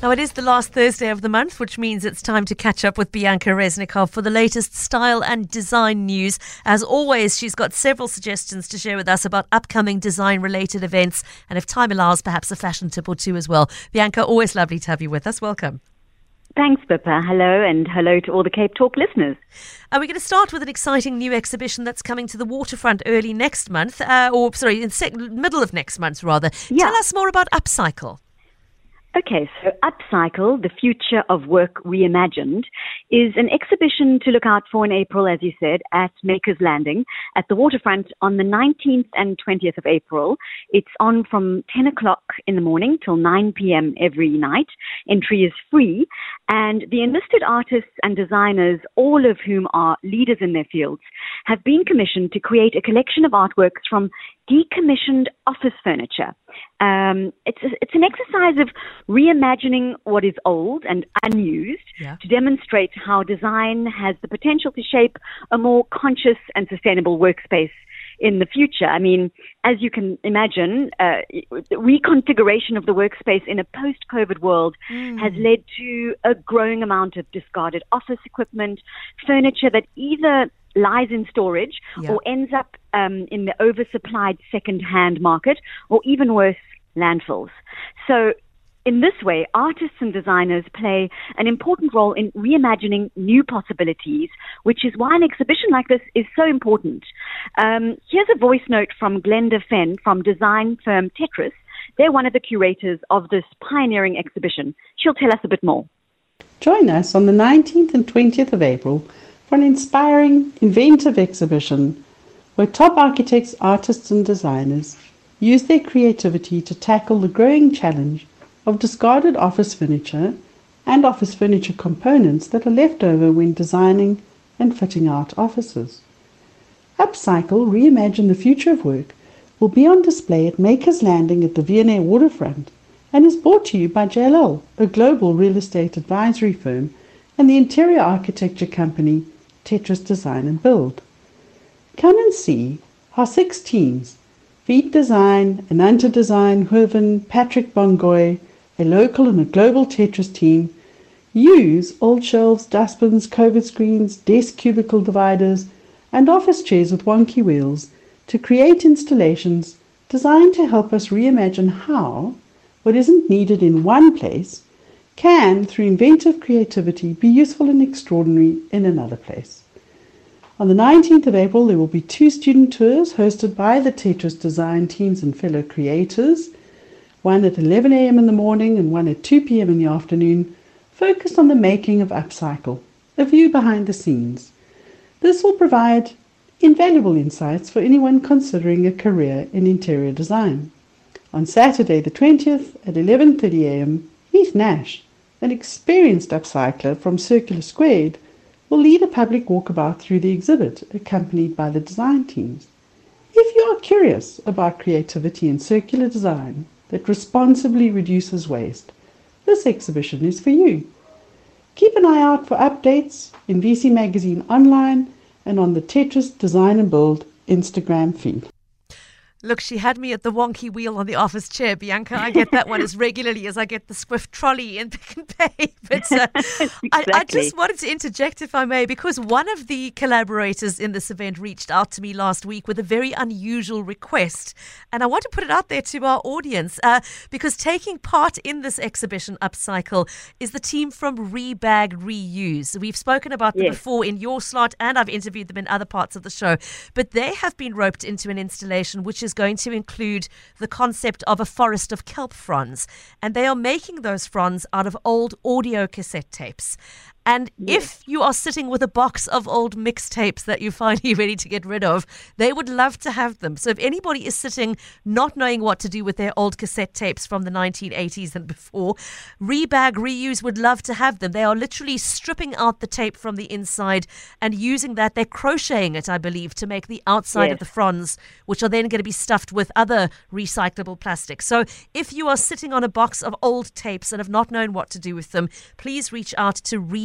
Now, it is the last Thursday of the month, which means it's time to catch up with Bianca Reznikov for the latest style and design news. As always, she's got several suggestions to share with us about upcoming design-related events, and if time allows, perhaps a fashion tip or two as well. Bianca, always lovely to have you with us. Welcome. Thanks, Pippa. Hello, and hello to all the Cape Talk listeners. We're going to start with an exciting new exhibition that's coming to the waterfront early next month, middle of next month, rather. Yeah. Tell us more about Upcycle. Okay, so Upcycle, the Future of Work Reimagined, is an exhibition to look out for in April, as you said, at Makers Landing at the waterfront on the 19th and 20th of April. It's on from 10 o'clock in the morning till 9 p.m. every night. Entry is free, and the enlisted artists and designers, all of whom are leaders in their fields, have been commissioned to create a collection of artworks from decommissioned office furniture. It's an exercise of reimagining what is old and unused to demonstrate how design has the potential to shape a more conscious and sustainable workspace in the future. I mean, as you can imagine, the reconfiguration of the workspace in a post-COVID world has led to a growing amount of discarded office equipment, furniture that either lies in storage or ends up in the oversupplied second-hand market, or even worse, landfills. So in this way, artists and designers play an important role in reimagining new possibilities, which is why an exhibition like this is so important. Here's a voice note from Glenda Fenn from design firm Tetris. They're one of the curators of this pioneering exhibition. She'll tell us a bit more. Join us on the 19th and 20th of April for an inspiring, inventive exhibition where top architects, artists and designers use their creativity to tackle the growing challenge of discarded office furniture and office furniture components that are left over when designing and fitting out offices. Upcycle, Reimagine the Future of Work will be on display at Makers Landing at the V&A Waterfront and is brought to you by JLL, a global real estate advisory firm, and the interior architecture company Tetris Design and Build. Come and see how 6 teams, Feed Design, Ananta Design, Hurven, Patrick Bongoy, a local and a global Tetris team, use old shelves, dustbins, COVID screens, desk cubicle dividers, and office chairs with wonky wheels to create installations designed to help us reimagine how what isn't needed in one place can, through inventive creativity, be useful and extraordinary in another place. On the 19th of April, there will be 2 student tours hosted by the Tetris design teams and fellow creators, one at 11 a.m. in the morning and one at 2 p.m. in the afternoon, focused on the making of Upcycle, a view behind the scenes. This will provide invaluable insights for anyone considering a career in interior design. On Saturday the 20th at 11:30 a.m., Heath Nash, an experienced upcycler from Circular Squared, will lead a public walkabout through the exhibit, accompanied by the design teams. If you are curious about creativity in circular design that responsibly reduces waste, this exhibition is for you. Keep an eye out for updates in VC Magazine online and on the Tetris Design and Build Instagram feed. Look, she had me at the wonky wheel on the office chair, Bianca. I get that one as regularly as I get the Swift trolley in Pick n Pay. But Exactly. I just wanted to interject, if I may, because one of the collaborators in this event reached out to me last week with a very unusual request. And I want to put it out there to our audience because taking part in this exhibition, Upcycle, is the team from Rebag Reuse. We've spoken about them before in your slot, and I've interviewed them in other parts of the show. But they have been roped into an installation which is going to include the concept of a forest of kelp fronds, and they are making those fronds out of old audio cassette tapes. And if you are sitting with a box of old mixtapes that you're finally ready to get rid of, they would love to have them. So if anybody is sitting not knowing what to do with their old cassette tapes from the 1980s and before, Rebag Reuse would love to have them. They are literally stripping out the tape from the inside and using that. They're crocheting it, I believe, to make the outside of the fronds, which are then going to be stuffed with other recyclable plastic. So if you are sitting on a box of old tapes and have not known what to do with them, please reach out to Rebag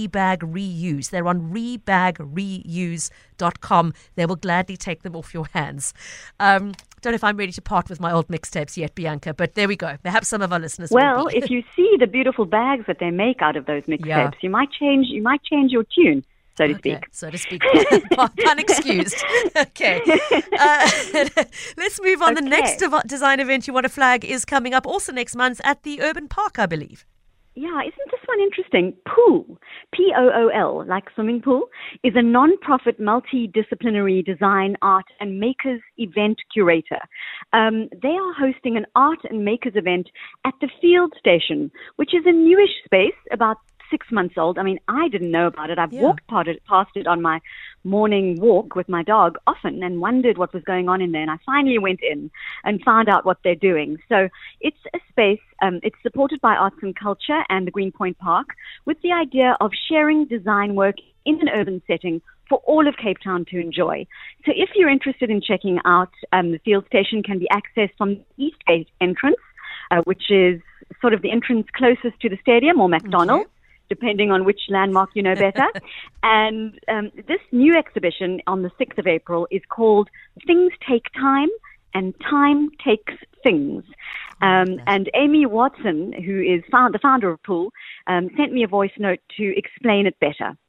Rebag Reuse. They're on rebagreuse.com. They will gladly take them off your hands. Don't know if I'm ready to part with my old mixtapes yet, Bianca, but there we go. Perhaps some of our listeners will be. If you see the beautiful bags that they make out of those mixtapes, you might change your tune, so to speak. So to speak. Pun excused. Okay. Let's move on. The next design event you want to flag is coming up also next month at the Urban Park, I believe. Yeah, isn't this one interesting? Pool, P-O-O-L, like swimming pool, is a non-profit multidisciplinary design, art and makers event curator. They are hosting an art and makers event at the Field Station, which is a newish space, about 6 months old. I mean, I didn't know about it. I've walked past it on my morning walk with my dog often and wondered what was going on in there. And I finally went in and found out what they're doing. So it's a space, it's supported by Arts and Culture and the Greenpoint Park with the idea of sharing design work in an urban setting for all of Cape Town to enjoy. So if you're interested in checking out, the Field Station can be accessed from the East Gate entrance, which is sort of the entrance closest to the stadium or McDonald's. Depending on which landmark you know better. And this new exhibition on the 6th of April is called Things Take Time and Time Takes Things. And Amy Watson, who is the founder of Pool, sent me a voice note to explain it better.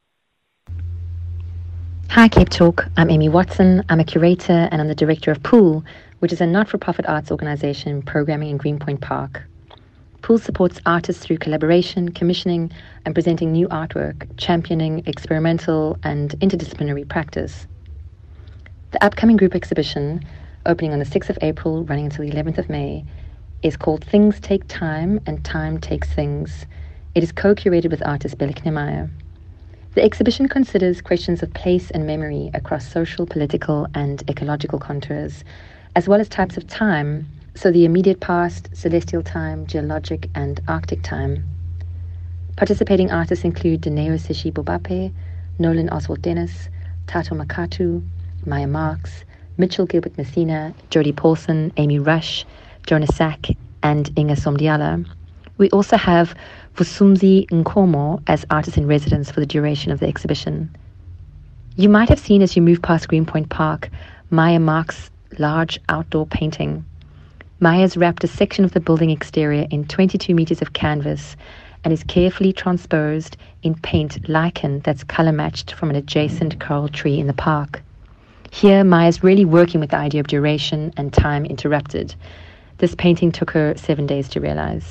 Hi, Cape Talk. I'm Amy Watson. I'm a curator and I'm the director of Pool, which is a not-for-profit arts organization programming in Greenpoint Park. Pool supports artists through collaboration, commissioning, and presenting new artwork, championing experimental and interdisciplinary practice. The upcoming group exhibition, opening on the 6th of April, running until the 11th of May, is called Things Take Time and Time Takes Things. It is co-curated with artist Belik Nemaya. The exhibition considers questions of place and memory across social, political, and ecological contours, as well as types of time, so the immediate past, celestial time, geologic, and Arctic time. Participating artists include Dineo Sishi Bobape, Nolan Oswald Dennis, Tato Makatu, Maya Marks, Mitchell Gilbert Messina, Jodie Paulson, Amy Rush, Jonas Sack, and Inga Somdiala. We also have Vusumzi Nkomo as artist in residence for the duration of the exhibition. You might have seen as you move past Greenpoint Park, Maya Marks' large outdoor painting. Maya's wrapped a section of the building exterior in 22 meters of canvas and is carefully transposed in paint lichen that's color matched from an adjacent coral tree in the park. Here, Maya's really working with the idea of duration and time interrupted. This painting took her 7 days to realize.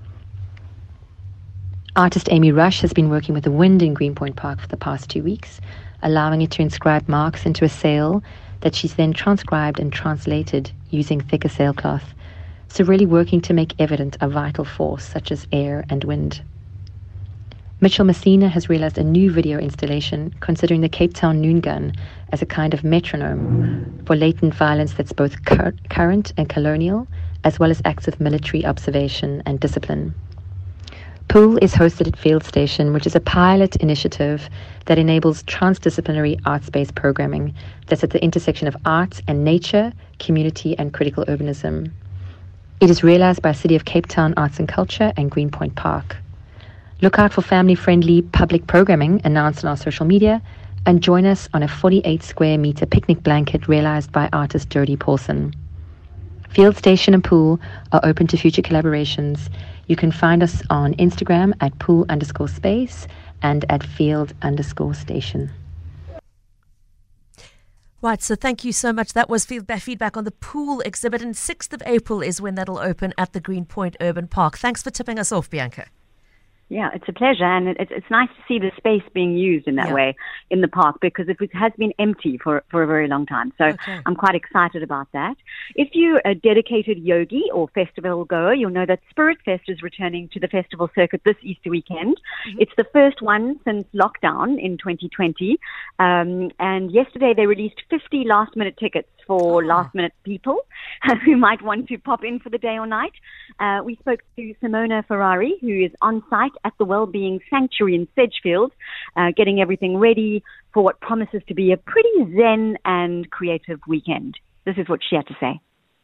Artist Amy Rush has been working with the wind in Greenpoint Park for the past 2 weeks, allowing it to inscribe marks into a sail that she's then transcribed and translated using thicker sailcloth, so really working to make evident a vital force such as air and wind. Mitchell Messina has realized a new video installation considering the Cape Town noon gun as a kind of metronome for latent violence that's both current and colonial, as well as acts of military observation and discipline. Pool is hosted at Field Station, which is a pilot initiative that enables transdisciplinary arts-based programming that's at the intersection of arts and nature, community, and critical urbanism. It is realized by City of Cape Town Arts and Culture and Greenpoint Park. Look out for family-friendly public programming announced on our social media and join us on a 48 square meter picnic blanket realized by artist Jodie Paulson. Field Station and Pool are open to future collaborations. You can find us on Instagram at pool_space and at field_station. Right, so thank you so much. That was feedback on the Pool exhibit, and 6th of April is when that'll open at the Greenpoint Urban Park. Thanks for tipping us off, Bianca. Yeah, it's a pleasure, and it's nice to see the space being used in that way in the park, because it has been empty for a very long time. So I'm quite excited about that. If you're a dedicated yogi or festival goer, you'll know that Spirit Fest is returning to the festival circuit this Easter weekend. It's the first one since lockdown in 2020. And yesterday they released 50 last-minute tickets for last-minute people who might want to pop in for the day or night. We spoke to Simona Ferrari, who is on site at the Wellbeing Sanctuary in Sedgefield, getting everything ready for what promises to be a pretty zen and creative weekend. This is what she had to say.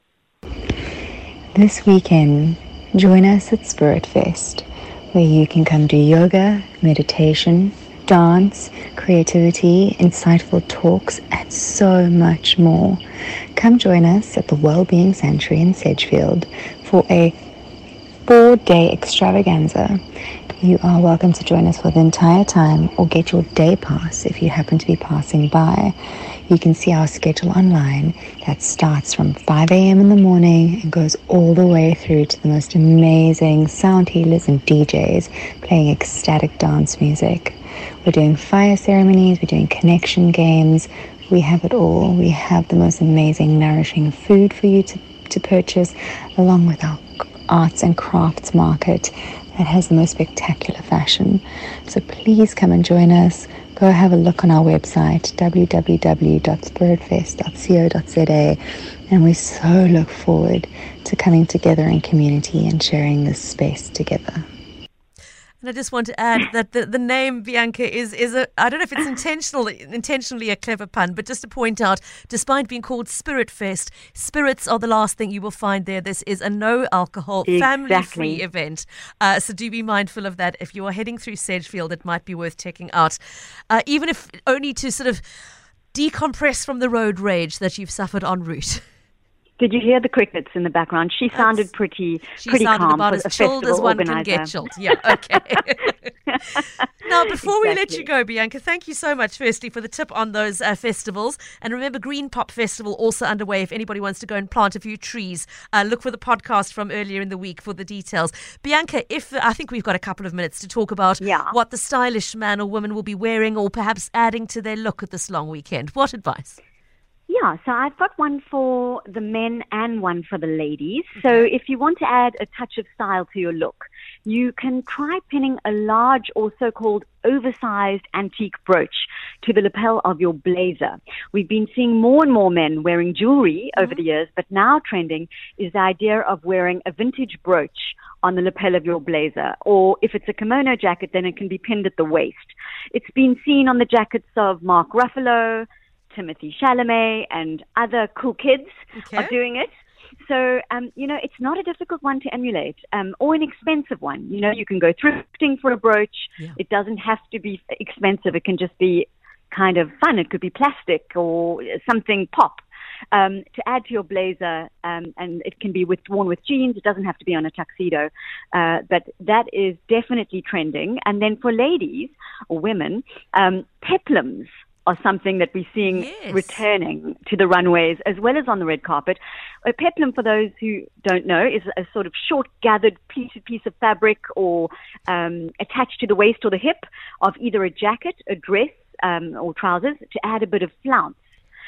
This weekend, join us at Spirit Fest, where you can come do yoga, meditation, dance, creativity, insightful talks, and so much more. Come join us at the Wellbeing Sanctuary in Sedgefield for a 4-day extravaganza. You are welcome to join us for the entire time or get your day pass if you happen to be passing by. You can see our schedule online that starts from 5 a.m. in the morning and goes all the way through to the most amazing sound healers and DJs playing ecstatic dance music. We're doing fire ceremonies, we're doing connection games, we have it all. We have the most amazing, nourishing food for you to purchase, along with our arts and crafts market that has the most spectacular fashion. So please come and join us. Go have a look on our website, www.spiritfest.co.za, and we so look forward to coming together in community and sharing this space together. And I just want to add that the name Bianca is a, I don't know if it's intentionally a clever pun, but just to point out, despite being called Spirit Fest, spirits are the last thing you will find there. This is a no alcohol, family-free event. So do be mindful of that. If you are heading through Sedgefield, it might be worth checking out. Even if only to sort of decompress from the road rage that you've suffered en route. Did you hear the crickets in the background? She sounded pretty sounded calm. about as chilled as one can get chilled. Yeah, okay. Now, before we let you go, Bianca, thank you so much, firstly, for the tip on those festivals. And remember, Green Pop Festival also underway. If anybody wants to go and plant a few trees, look for the podcast from earlier in the week for the details. Bianca, I think we've got a couple of minutes to talk about what the stylish man or woman will be wearing or perhaps adding to their look at this long weekend. What advice? Yeah, so I've got one for the men and one for the ladies. So if you want to add a touch of style to your look, you can try pinning a large or so-called oversized antique brooch to the lapel of your blazer. We've been seeing more and more men wearing jewelry over the years, but now trending is the idea of wearing a vintage brooch on the lapel of your blazer. Or if it's a kimono jacket, then it can be pinned at the waist. It's been seen on the jackets of Mark Ruffalo, Timothy Chalamet, and other cool kids are doing it. So, it's not a difficult one to emulate or an expensive one. You can go thrifting for a brooch. Yeah. It doesn't have to be expensive. It can just be kind of fun. It could be plastic or something pop to add to your blazer, and it can be worn with jeans. It doesn't have to be on a tuxedo, but that is definitely trending. And then for ladies or women, peplums are something that we're seeing returning to the runways as well as on the red carpet. A peplum, for those who don't know, is a sort of short gathered piece of fabric or attached to the waist or the hip of either a jacket, a dress, or trousers to add a bit of flounce.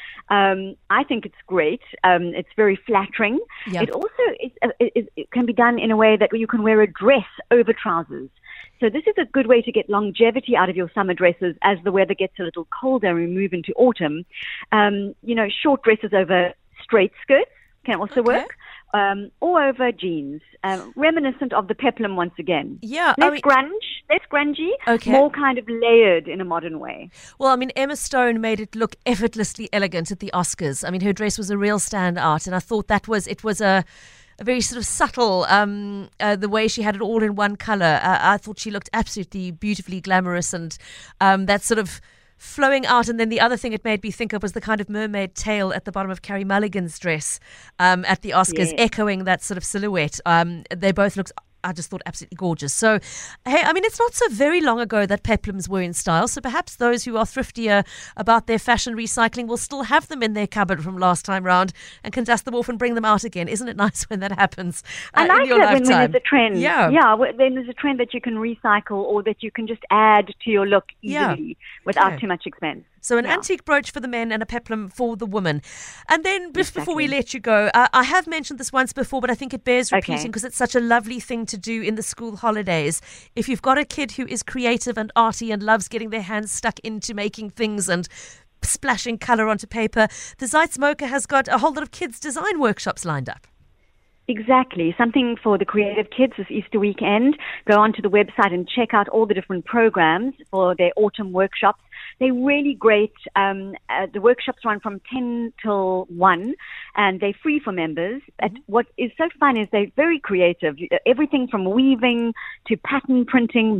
I think it's great. It's very flattering. Yep. It also it can be done in a way that you can wear a dress over trousers. So this is a good way to get longevity out of your summer dresses as the weather gets a little colder and we move into autumn. Short dresses over straight skirts can also work, or over jeans, reminiscent of the peplum once again. Yeah, less grungy, more kind of layered in a modern way. Well, Emma Stone made it look effortlessly elegant at the Oscars. Her dress was a real standout, and I thought it was a very sort of subtle, the way she had it all in one colour. I thought she looked absolutely beautifully glamorous, and that sort of flowing out. And then the other thing it made me think of was the kind of mermaid tail at the bottom of Carey Mulligan's dress at the Oscars, echoing that sort of silhouette. They both looked, I just thought, absolutely gorgeous. So, hey, it's not so very long ago that peplums were in style, so perhaps those who are thriftier about their fashion recycling will still have them in their cupboard from last time round and can dust them off and bring them out again. Isn't it nice when that happens I like in your that lifetime? when there's a trend. Yeah, when there's a trend that you can recycle or that you can just add to your look easily without too much expense. So an antique brooch for the men and a peplum for the women. And then just before we let you go, I have mentioned this once before, but I think it bears repeating because it's such a lovely thing to do in the school holidays. If you've got a kid who is creative and arty and loves getting their hands stuck into making things and splashing colour onto paper, the Zeitz-Mocha has got a whole lot of kids' design workshops lined up. Exactly. Something for the creative kids this Easter weekend. Go onto the website and check out all the different programs for their autumn workshops. They're really great. The workshops run from 10 till 1, and they're free for members. And what is so fun is they're very creative. Everything from weaving to pattern printing, masks,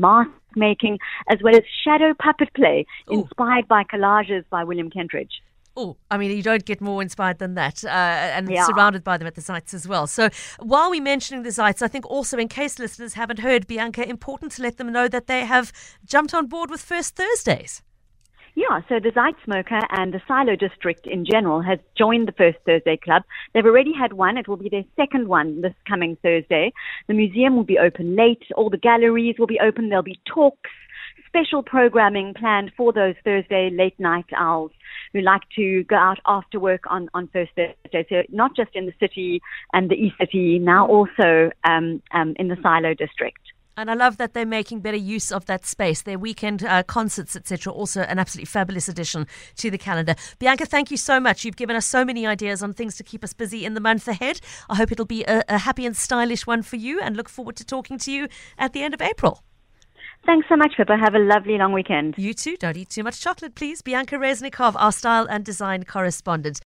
making, as well as shadow puppet play Ooh. inspired by collages by William Kentridge. Oh, I mean, you don't get more inspired than that, and Yeah. surrounded by them at the sites as well. So while we're mentioning the sites, I think also in case listeners haven't heard, Bianca, important to let them know that they have jumped on board with First Thursdays. Yeah, so the Zeitsmoker and the Silo District in general has joined the First Thursday Club. They've already had one. It will be their second one this coming Thursday. The museum will be open late. All the galleries will be open. There'll be talks, special programming planned for those Thursday late night owls who like to go out after work on First Thursday. So not just in the city and the E-City, now also in the Silo District. And I love that they're making better use of that space. Their weekend concerts, etc., also an absolutely fabulous addition to the calendar. Bianca, thank you so much. You've given us so many ideas on things to keep us busy in the month ahead. I hope it'll be a happy and stylish one for you, and look forward to talking to you at the end of April. Thanks so much, Pippa. Have a lovely long weekend. You too. Don't eat too much chocolate, please. Bianca Reznikov, our style and design correspondent.